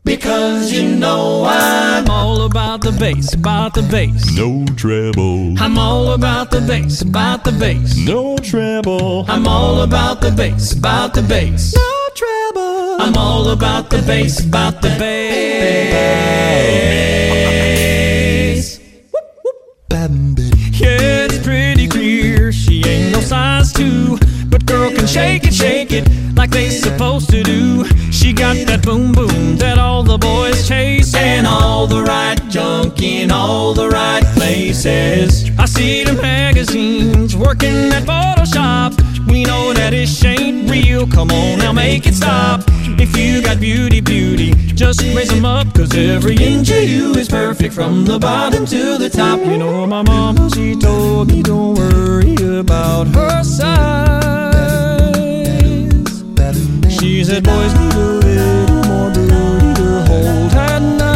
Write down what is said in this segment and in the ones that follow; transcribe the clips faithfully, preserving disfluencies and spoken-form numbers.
Because you know I'm all about the bass, about the bass. No treble. I'm all about the bass, about the bass. No treble. I'm all about the bass, about the bass. No treble. I'm all about the bass, about the bass. Yeah, it's pretty clear she ain't no size two, but girl can shake it, shake it like they supposed to do. She got that boom boom that all the boys chase, and all the right junk in all the right places. I see the magazines working at Photoshop. We know that it ain't real, come on now make it stop. If you got beauty, beauty, just raise them up, cause every inch of you is perfect from the bottom to the top. You know my mama, she told me don't worry about her size. She said boys need a little more beauty to hold at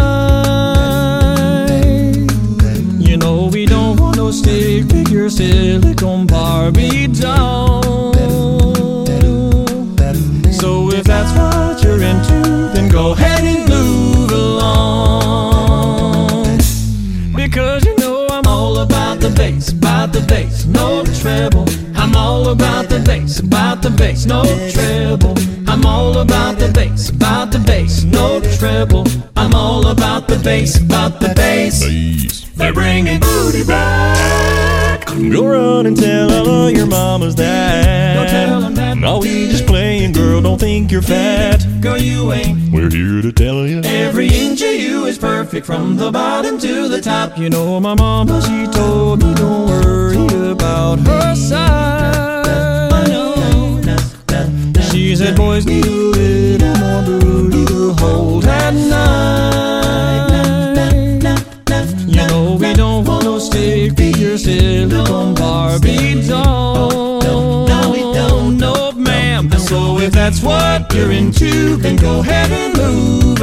night. You know we don't want no stick figure silicone Barbie doll. So if that's what you're into, then go ahead and move along. Because you know I'm all about the bass, about the bass, no treble. I'm all about the bass, about the bass, no treble. I'm all about the bass, about the bass, no treble. I'm all about the bass, about the bass. They're bringing booty back. Go run and tell all of your mamas that. Go tell them that. No, we just playing, girl, don't think you're fat. Girl, you ain't. We're here to tell you Every inch of you is perfect from the bottom to the top. You know my mama, she told me don't worry about her size. I know. She said boys need a little more booty to hold at night. You know we don't want no stick figure silicone Barbie doll. No, we don't. No, ma'am. So if that's what you're into, then go ahead and move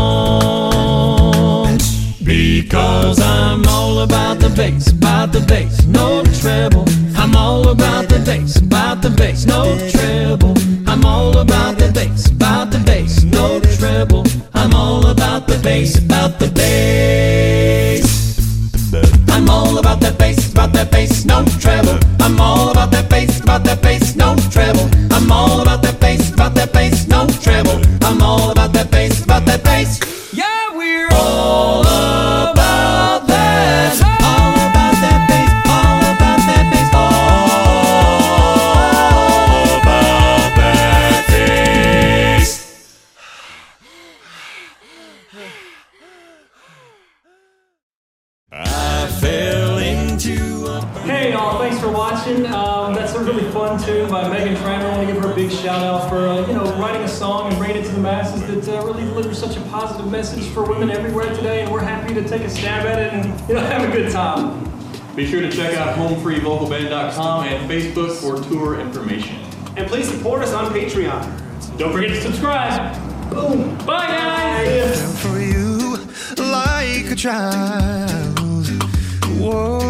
along. Because I'm all about the bass, about the bass, no treble. I'm all about the bass, about the bass, no treble. I'm all about the bass, about the bass, no treble. I'm all about the bass, about the bass. I'm all about that bass, about that bass, no treble. I'm all about that bass, about that bass, no treble. I'm all about that bass, about that bass, no treble. I'm all about that bass, about that bass. Yeah, we're all about that. All about that bass, all about that bass, all about that bass. I fell into a... Hey y'all, thanks for watching. Um, that's a really fun tune by Megan Trainor. I want to give her a big shout out for uh, you know writing a song and bringing it to the masses that uh, really delivers such a positive message for women everywhere today. And we're happy to take a stab at it and you know have a good time. Be sure to check out home free vocal band dot com and Facebook for tour information. And please support us on Patreon. Don't forget to subscribe. Boom. Bye guys. For you like a child. Whoa.